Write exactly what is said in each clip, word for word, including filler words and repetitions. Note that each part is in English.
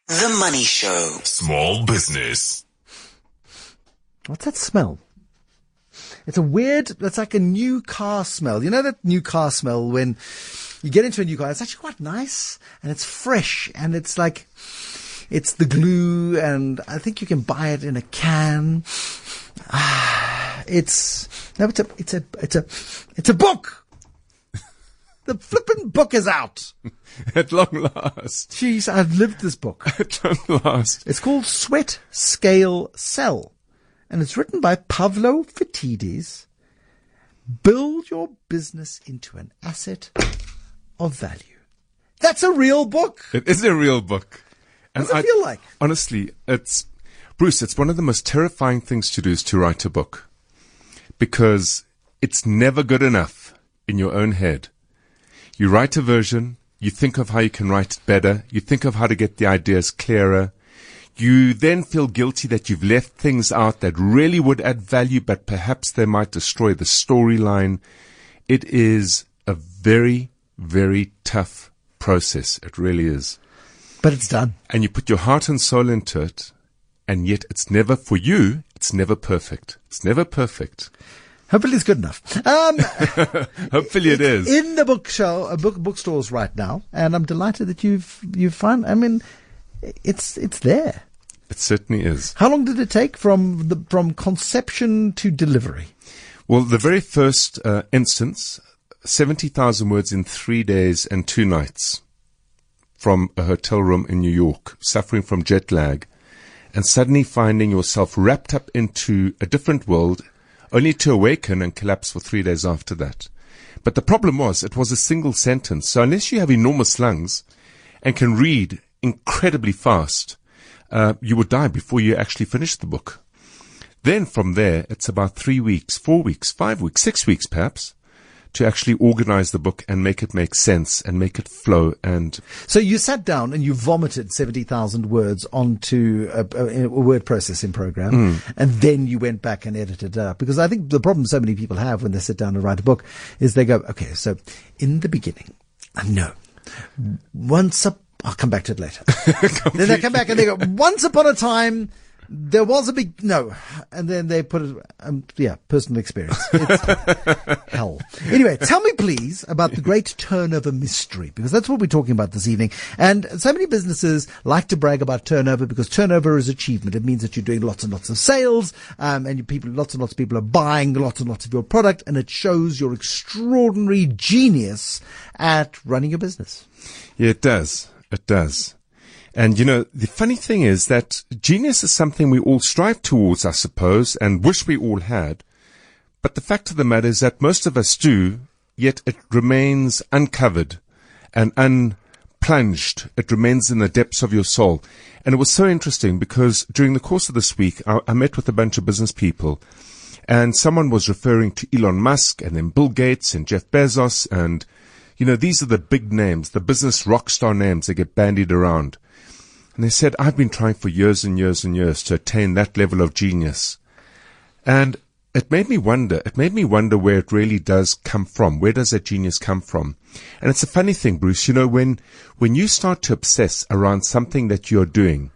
The Money Show. Small business. What's that smell? It's a weird, it's like a new car smell. You know that new car smell when you get into a new car? It's actually quite nice and it's fresh and it's like, it's the glue and I think you can buy it in a can. Ah, it's, no, it's a, it's a, it's a, it's a book. The flippin' book is out. At long last. Jeez, I've lived this book. At long last. It's called Sweat, Scale, Sell. And it's written by Pavlo Phitidis. Build your business into an asset of value. That's a real book. It is a real book. And what does it feel like? Honestly, it's, Bruce, it's one of the most terrifying things to do is to write a book. Because it's never good enough in your own head. You write a version, you think of how you can write it better, you think of how to get the ideas clearer. You then feel guilty that you've left things out that really would add value, but perhaps they might destroy the storyline. It is a very, very tough process. It really is. But it's done. And you put your heart and soul into it, and yet it's never, for you, it's never perfect. It's never perfect. Hopefully it's good enough. Um, Hopefully it is. In the bookshelf, uh, book bookstores right now, and I'm delighted that you've you've found. I mean, it's it's there. It certainly is. How long did it take from the from conception to delivery? Well, the very first uh, instance, seventy thousand words in three days and two nights, from a hotel room in New York, suffering from jet lag, and suddenly finding yourself wrapped up into a different world, only to awaken and collapse for three days after that. But the problem was, it was a single sentence. So unless you have enormous lungs and can read incredibly fast, uh, you would die before you actually finish the book. Then from there, it's about three weeks, four weeks, five weeks, six weeks perhaps, to actually organize the book and make it make sense and make it flow. And so you sat down and you vomited seventy thousand words onto a, a, a word processing program, mm. and then you went back and edited it up. Because I think the problem so many people have when they sit down and write a book is they go, okay, so in the beginning, no, once up, I'll come back to it later. Then they come back and they go, once upon a time, there was a big, no. And then they put it, um, yeah, personal experience. It's hell. Anyway, tell me please about the great turnover mystery, because that's what we're talking about this evening. And so many businesses like to brag about turnover because turnover is achievement. It means that you're doing lots and lots of sales, um, and you people, lots and lots of people are buying lots and lots of your product, and it shows your extraordinary genius at running your business. Yeah, it does. It does. And, you know, the funny thing is that genius is something we all strive towards, I suppose, and wish we all had. But the fact of the matter is that most of us do, yet it remains uncovered and unplunged. It remains in the depths of your soul. And it was so interesting because during the course of this week, I, I met with a bunch of business people, and someone was referring to Elon Musk and then Bill Gates and Jeff Bezos. And, you know, these are the big names, the business rock star names that get bandied around. And they said, I've been trying for years and years and years to attain that level of genius. And it made me wonder, it made me wonder where it really does come from. Where does that genius come from? And it's a funny thing, Bruce, you know, when, when you start to obsess around something that you're doing,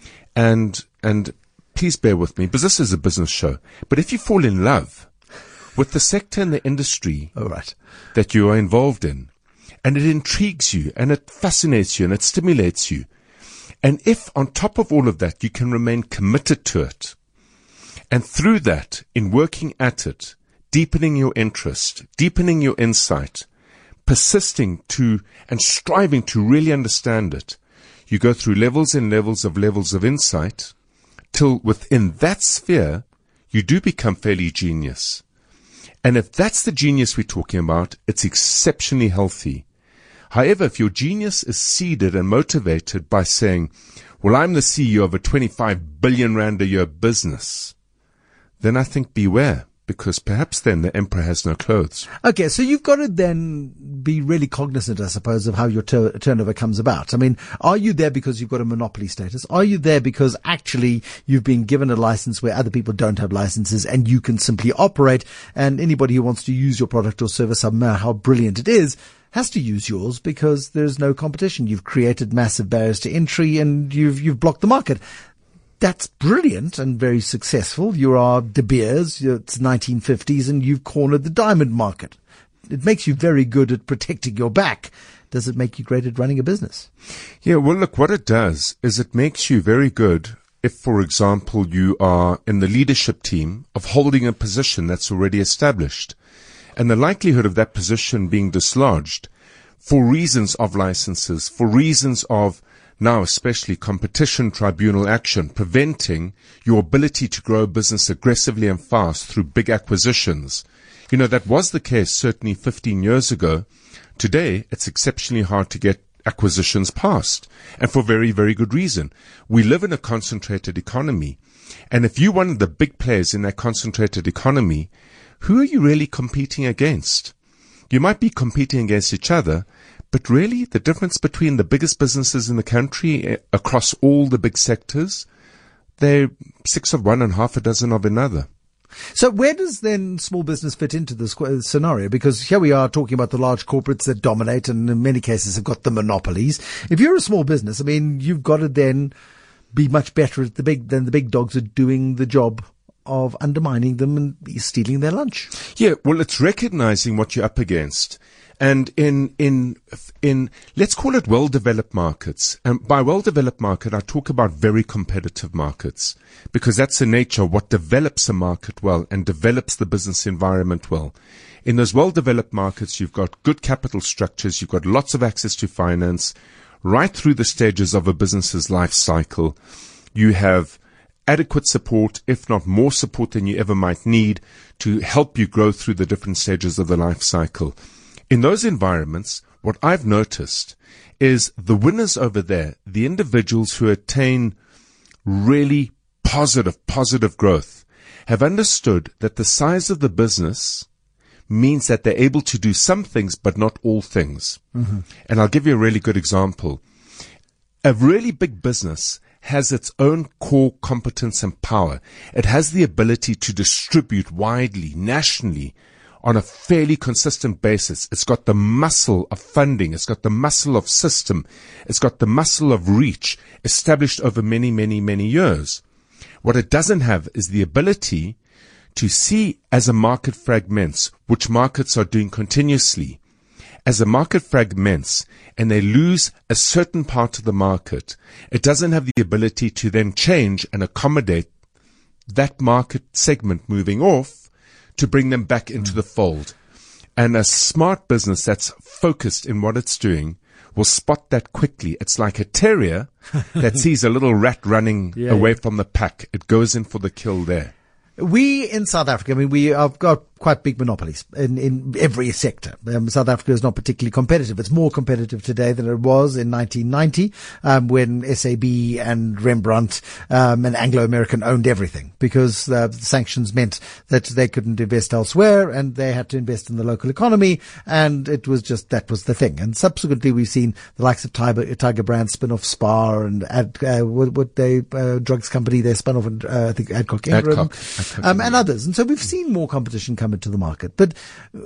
and, and please bear with me, because this is a business show, but if you fall in love with the sector and the industry All right. that you are involved in, and it intrigues you, and it fascinates you, and it stimulates you, and if on top of all of that, you can remain committed to it, and through that, in working at it, deepening your interest, deepening your insight, persisting to and striving to really understand it, you go through levels and levels of levels of insight till within that sphere, you do become fairly genius. And if that's the genius we're talking about, it's exceptionally healthy. However, if your genius is seeded and motivated by saying, well, I'm the C E O of a twenty-five billion rand a year business, then I think beware, because perhaps then the emperor has no clothes. Okay, so you've got to then be really cognizant, I suppose, of how your tur- turnover comes about. I mean, are you there because you've got a monopoly status? Are you there because actually you've been given a license where other people don't have licenses and you can simply operate, and anybody who wants to use your product or service, no matter how brilliant it is, has to use yours because there's no competition. You've created massive barriers to entry and you've, you've blocked the market. That's brilliant and very successful. You are De Beers, it's nineteen fifties, and you've cornered the diamond market. It makes you very good at protecting your back. Does it make you great at running a business? Yeah, well, look, what it does is it makes you very good if, for example, you are in the leadership team of holding a position that's already established. And the likelihood of that position being dislodged for reasons of licenses, for reasons of now especially competition tribunal action, preventing your ability to grow a business aggressively and fast through big acquisitions. You know, that was the case certainly fifteen years ago. Today, it's exceptionally hard to get acquisitions passed, and for very, very good reason. We live in a concentrated economy, and if you're one of the big players in that concentrated economy, who are you really competing against? You might be competing against each other, but really the difference between the biggest businesses in the country across all the big sectors, they're six of one and half a dozen of another. So where does then small business fit into this scenario? Because here we are talking about the large corporates that dominate and in many cases have got the monopolies. If you're a small business, I mean, you've got to then be much better at the big than the big dogs are doing the job of undermining them and stealing their lunch. Yeah, well, it's recognizing what you're up against. And in, in, in, let's call it well-developed markets. And by well-developed market, I talk about very competitive markets, because that's the nature of what develops a market well and develops the business environment well. In those well-developed markets, you've got good capital structures, you've got lots of access to finance, right through the stages of a business's life cycle. You have adequate support, if not more support than you ever might need, to help you grow through the different stages of the life cycle. In those environments, what I've noticed is the winners over there, the individuals who attain really positive, positive growth, have understood that the size of the business means that they're able to do some things, but not all things. Mm-hmm. And I'll give you a really good example. A really big business has its own core competence and power. It has the ability to distribute widely, nationally, on a fairly consistent basis. It's got the muscle of funding. It's got the muscle of system. It's got the muscle of reach established over many, many, many years. What it doesn't have is the ability to see as a market fragments, which markets are doing continuously. As a market fragments and they lose a certain part of the market, it doesn't have the ability to then change and accommodate that market segment moving off to bring them back into the fold. And a smart business that's focused in what it's doing will spot that quickly. It's like a terrier that sees a little rat running yeah, away yeah. from the pack. It goes in for the kill there. We in South Africa, I mean, we have got quite big monopolies in, in every sector. Um, South Africa is not particularly competitive. It's more competitive today than it was in nineteen ninety, um, when S A B and Rembrandt, um, and Anglo American owned everything, because uh, the sanctions meant that they couldn't invest elsewhere and they had to invest in the local economy. And it was just, that was the thing. And subsequently we've seen the likes of Tiger, Tiger Brand spin off Spar and Ad, uh, what, what they, uh, drugs company, they spun off, uh, I think Adcock Ingram. Adcock. Adcock. Um, and others. And so we've seen more competition come into the market, but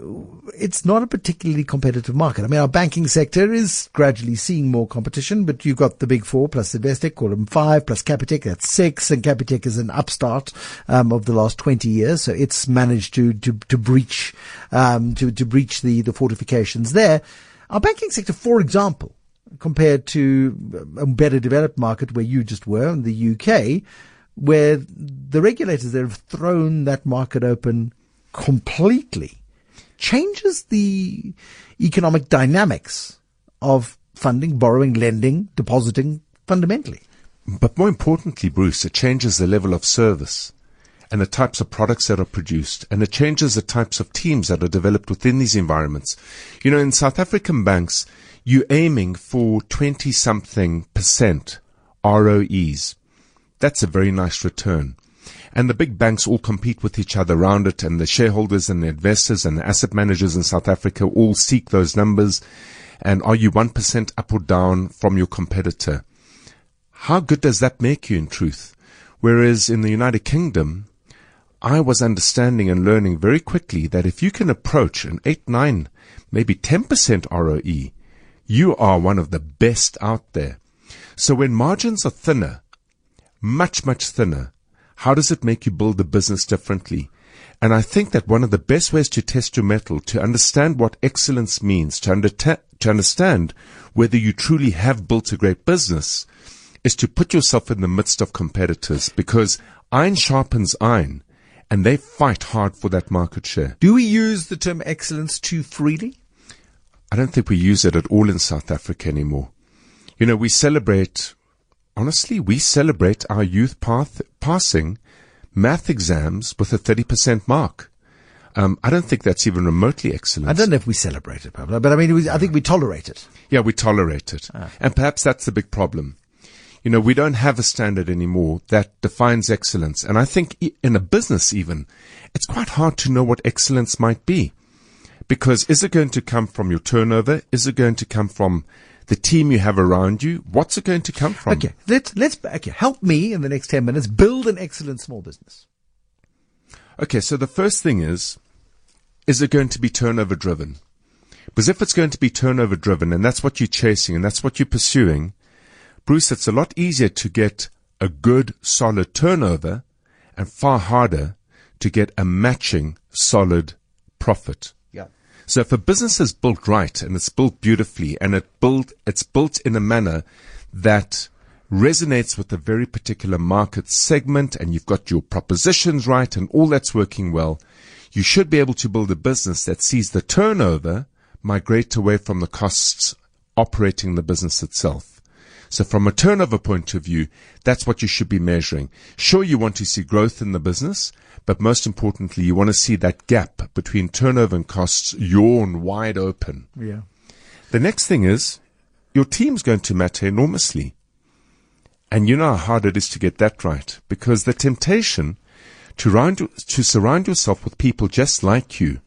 it's not a particularly competitive market. I mean, our banking sector is gradually seeing more competition, but you've got the big four plus Investec, call them five, plus Capitec, that's six, and Capitec is an upstart, um, of the last twenty years. So it's managed to, to, to breach, um, to, to breach the, the fortifications there. Our banking sector, for example, compared to a better developed market where you just were in the U K, where the regulators there have thrown that market open completely, changes the economic dynamics of funding, borrowing, lending, depositing fundamentally. But more importantly, Bruce, it changes the level of service and the types of products that are produced, and it changes the types of teams that are developed within these environments. You know, in South African banks, you're aiming for twenty-something percent R O Es. That's a very nice return. And the big banks all compete with each other around it, and the shareholders and the investors and the asset managers in South Africa all seek those numbers. And are you one percent up or down from your competitor? How good does that make you in truth? Whereas in the United Kingdom, I was understanding and learning very quickly that if you can approach an eight, nine, maybe ten percent R O E, you are one of the best out there. So when margins are thinner, much, much thinner, how does it make you build the business differently? And I think that one of the best ways to test your mettle, to understand what excellence means, to, under- to understand whether you truly have built a great business, is to put yourself in the midst of competitors, because iron sharpens iron, and they fight hard for that market share. Do we use the term excellence too freely? I don't think we use it at all in South Africa anymore. You know, we celebrate, honestly, we celebrate our youth path, passing math exams with a thirty percent mark. Um, I don't think that's even remotely excellent. I don't know if we celebrate it, Pablo, but I mean, we, I think we tolerate it. Yeah, we tolerate it. Ah. And perhaps that's the big problem. You know, we don't have a standard anymore that defines excellence. And I think in a business even, it's quite hard to know what excellence might be. Because is it going to come from your turnover? Is it going to come from the team you have around you? What's it going to come from? Okay, let's, let's, okay, help me in the next ten minutes build an excellent small business. Okay, so the first thing is, is it going to be turnover driven? Because if it's going to be turnover driven, and that's what you're chasing, and that's what you're pursuing, Bruce, it's a lot easier to get a good, solid turnover and far harder to get a matching, solid profit. Yeah. So if a business is built right and it's built beautifully and it built, it's built in a manner that resonates with a very particular market segment, and you've got your propositions right and all that's working well, you should be able to build a business that sees the turnover migrate away from the costs operating the business itself. So from a turnover point of view, that's what you should be measuring. Sure, you want to see growth in the business, but most importantly, you want to see that gap between turnover and costs yawn wide open. Yeah. The next thing is, your team's going to matter enormously. And you know how hard it is to get that right, because the temptation to, round, to surround yourself with people just like you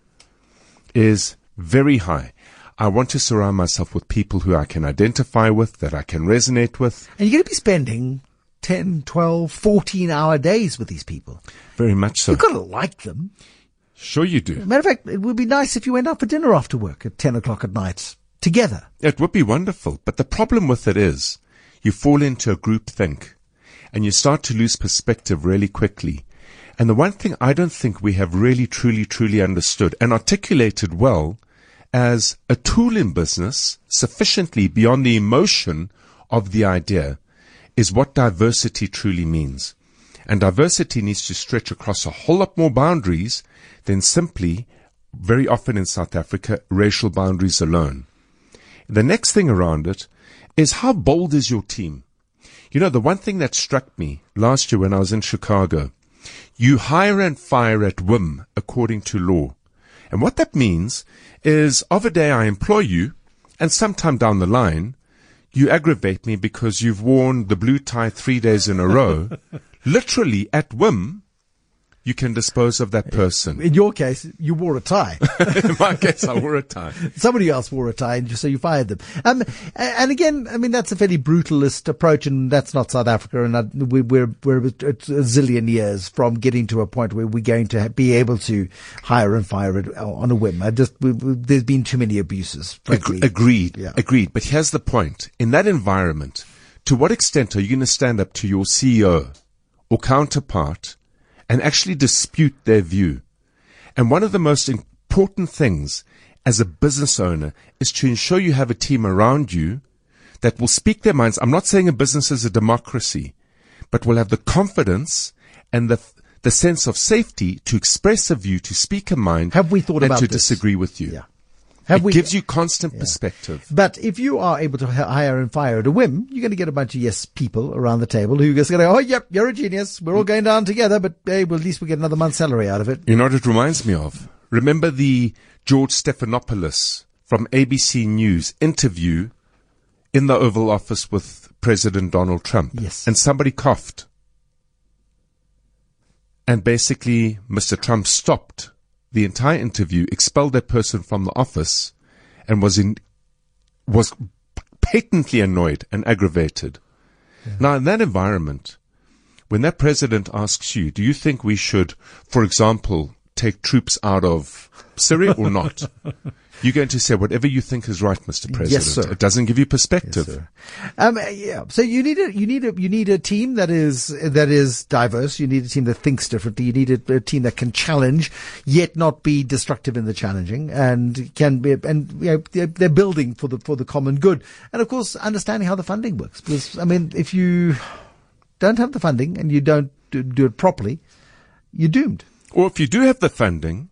is very high. I want to surround myself with people who I can identify with, that I can resonate with. And you're going to be spending ten, twelve, fourteen hour days with these people. Very much so. You've got to like them. Sure you do. Matter of fact, it would be nice if you went out for dinner after work at ten o'clock at night together. It would be wonderful. But the problem with it is you fall into a group think and you start to lose perspective really quickly. And the one thing I don't think we have really, truly, truly understood and articulated well as a tool in business sufficiently beyond the emotion of the idea is what diversity truly means. And diversity needs to stretch across a whole lot more boundaries than simply, very often in South Africa, racial boundaries alone. The next thing around it is, how bold is your team? You know, the one thing that struck me last year when I was in Chicago, you hire and fire at whim according to law. And what that means is, of a day I employ you, and sometime down the line, you aggravate me because you've worn the blue tie three days in a row. Literally, at whim, you can dispose of that person. In your case, you wore a tie. In my case, I wore a tie. Somebody else wore a tie, and so you fired them. Um, and again, I mean, that's a fairly brutalist approach, and that's not South Africa. And I, we, we're we're a zillion years from getting to a point where we're going to be able to hire and fire it on a whim. I just we, we, there's been too many abuses. Frankly. Agreed. Yeah. Agreed. But here's the point: in that environment, to what extent are you going to stand up to your C E O or counterpart and actually dispute their view? And one of the most important things as a business owner is to ensure you have a team around you that will speak their minds. I'm not saying a business is a democracy, but will have the confidence and the the sense of safety to express a view, to speak a mind, have we thought and about to this? disagree with you. Yeah. Have it we, gives you constant yeah. perspective. But if you are able to hire and fire at a whim, you're going to get a bunch of yes people around the table who are just going to go, oh, yep, you're a genius. We're all going down together, but hey, well, at least we get another month's salary out of it. You know what it reminds me of? Remember the George Stephanopoulos from A B C News interview in the Oval Office with President Donald Trump? Yes. And somebody coughed. And basically, Mister Trump stopped the entire interview, expelled that person from the office, and was in, was patently annoyed and aggravated. Yeah. Now, in that environment, when that president asks you, do you think we should, for example, take troops out of Syria or not? You're going to say whatever you think is right, Mister President. Yes, sir. It doesn't give you perspective. Yes, sir. Um, yeah. So you need a you need a you need a team that is that is diverse. You need a team that thinks differently. You need a, a team that can challenge, yet not be destructive in the challenging, and can be and you know they're, they're building for the for the common good. And of course, understanding how the funding works. Because I mean, if you don't have the funding and you don't do, do it properly, you're doomed. Or if you do have the funding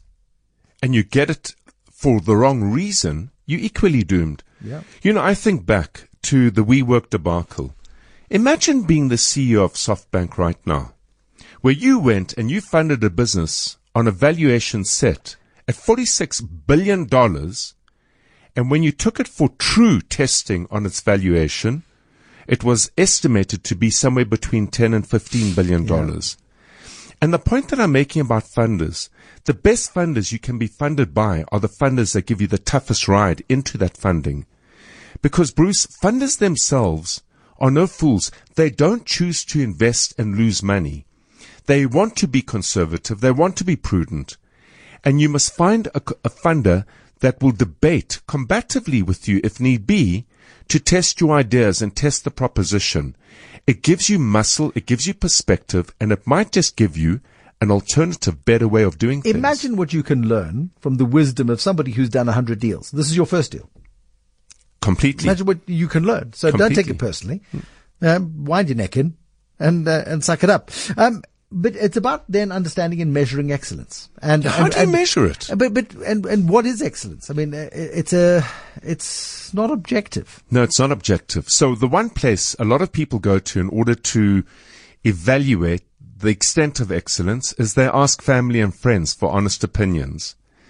and you get it for the wrong reason, you're equally doomed. Yeah. You know, I think back to the WeWork debacle. Imagine being the C E O of SoftBank right now, where you went and you funded a business on a valuation set at forty-six billion dollars, and when you took it for true testing on its valuation, it was estimated to be somewhere between ten and fifteen billion dollars. Yeah. And the point that I'm making about funders, the best funders you can be funded by are the funders that give you the toughest ride into that funding. Because, Bruce, funders themselves are no fools. They don't choose to invest and lose money. They want to be conservative. They want to be prudent. And you must find a, a funder that will debate combatively with you, if need be, to test your ideas and test the proposition. It gives you muscle, it gives you perspective, and it might just give you an alternative, better way of doing things. Imagine what you can learn from the wisdom of somebody who's done a hundred deals. This is your first deal. Completely. Imagine what you can learn. So Completely. Don't take it personally. Um, wind your neck in and uh, and suck it up. Um, but it's about then understanding and measuring excellence. And how and, do you and, measure it? But but and and what is excellence? I mean, it's a it's not objective. No, it's not objective. So the one place a lot of people go to in order to evaluate the extent of excellence is they ask family and friends for honest opinions.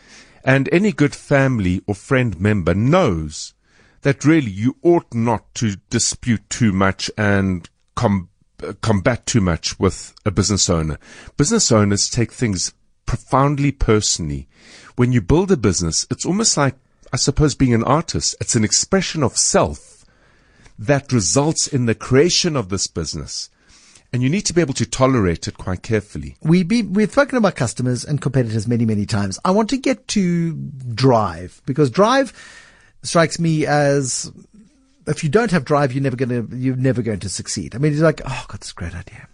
And any good family or friend member knows that really you ought not to dispute too much and com- combat too much with a business owner. Business owners take things profoundly personally. When you build a business, it's almost like, I suppose, being an artist. It's an expression of self that results in the creation of this business. And you need to be able to tolerate it quite carefully. We be, we've spoken about customers and competitors many, many times. I want to get to drive, because drive strikes me as, if you don't have drive, you're never going to, you're never going to succeed. I mean, it's like, oh, God, that's a great idea.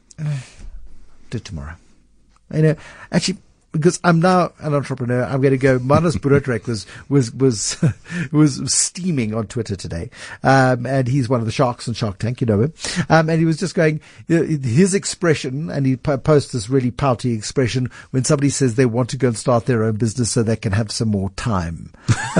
Do it tomorrow. You know, actually, because I'm now an entrepreneur, I'm going to go. Manus Broodryk was was was was steaming on Twitter today, um, and he's one of the sharks on Shark Tank, you know him. Um, and he was just going, his expression, and he posts this really pouty expression when somebody says they want to go and start their own business so they can have some more time.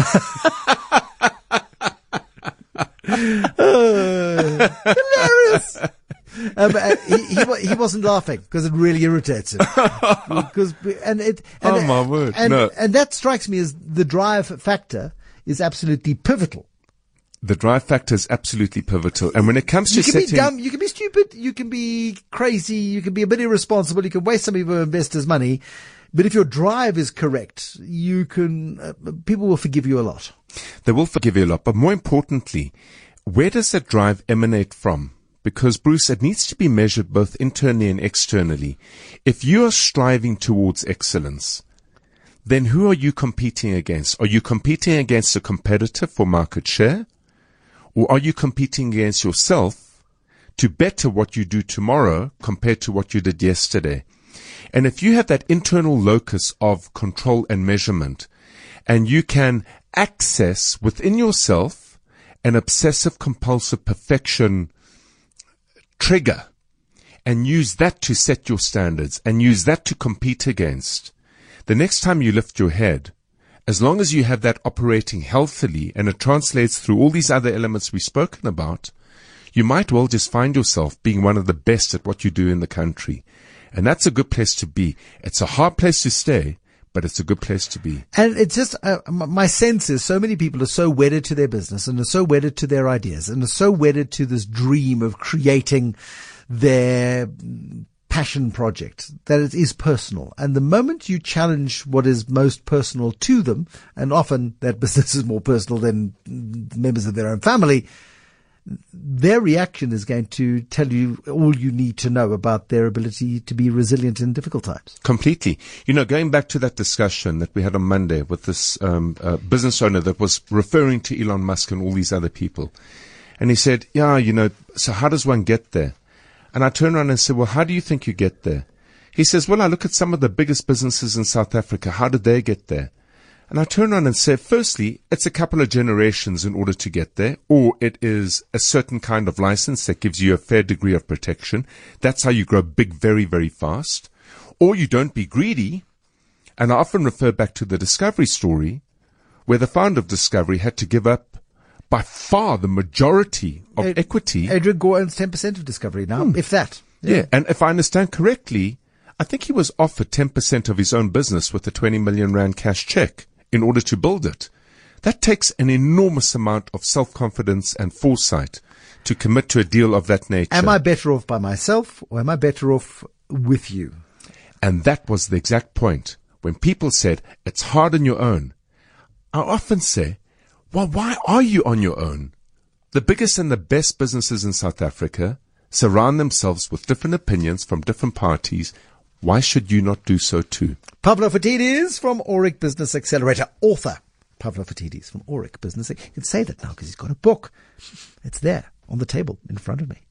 uh, hilarious. Um, he, he he wasn't laughing because it really irritates him. Because and it and, oh my word, and, no. and that strikes me as the drive factor is absolutely pivotal. The drive factor is absolutely pivotal, and when it comes to you can setting, be dumb, you can be stupid, you can be crazy, you can be a bit irresponsible, you can waste some of your investors' money, but if your drive is correct, you can. Uh, people will forgive you a lot. They will forgive you a lot, but more importantly, where does that drive emanate from? Because, Bruce, it needs to be measured both internally and externally. If you are striving towards excellence, then who are you competing against? Are you competing against a competitor for market share? Or are you competing against yourself to better what you do tomorrow compared to what you did yesterday? And if you have that internal locus of control and measurement, and you can access within yourself an obsessive compulsive perfection trigger and use that to set your standards and use that to compete against, the next time you lift your head, as long as you have that operating healthily and it translates through all these other elements we've spoken about, you might well just find yourself being one of the best at what you do in the country. And that's a good place to be. It's a hard place to stay, but it's a good place to be. And it's just, uh, my sense is so many people are so wedded to their business and are so wedded to their ideas and are so wedded to this dream of creating their passion project that it is personal. And the moment you challenge what is most personal to them, and often that business is more personal than members of their own family, their reaction is going to tell you all you need to know about their ability to be resilient in difficult times. Completely. You know, going back to that discussion that we had on Monday with this um, uh, business owner that was referring to Elon Musk and all these other people. And he said, yeah, you know, so how does one get there? And I turned around and said, well, how do you think you get there? He says, well, I look at some of the biggest businesses in South Africa. How did they get there? And I turn around and say, firstly, it's a couple of generations in order to get there, or it is a certain kind of license that gives you a fair degree of protection. That's how you grow big very, very fast. Or you don't be greedy. And I often refer back to the Discovery story, where the founder of Discovery had to give up by far the majority of Ad- equity. Adrian Gore owns ten percent of Discovery now, hmm. if that. Yeah. yeah, and if I understand correctly, I think he was offered ten percent of his own business with a twenty million rand cash check in order to build it. That takes an enormous amount of self-confidence and foresight to commit to a deal of that nature. Am I better off by myself, or am I better off with you? And that was the exact point. When people said, it's hard on your own, I often say, well, why are you on your own? The biggest and the best businesses in South Africa surround themselves with different opinions from different parties. Why should you not do so too? Pavlo Phitidis from Aurik Business Accelerator, author. Pavlo Phitidis from Aurik Business. You can say that now because he's got a book. It's there on the table in front of me.